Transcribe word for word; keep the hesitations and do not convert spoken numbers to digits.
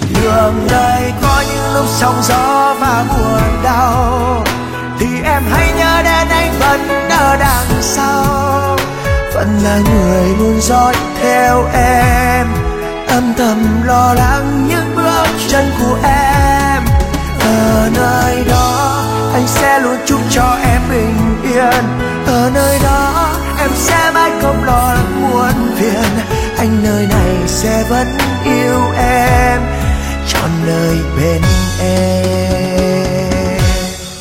đường đời có những lúc sóng gió và buồn đau, thì em hãy nhớ đến anh vẫn ở đằng sau, vẫn là người luôn dõi theo em, âm thầm lo lắng những bước chân của em. Ở nơi đó anh sẽ luôn chúc cho em bình yên, ở nơi đó em sẽ mãi không lo lắng muộn phiền, anh nơi này sẽ vẫn yêu em trọn đời bên em.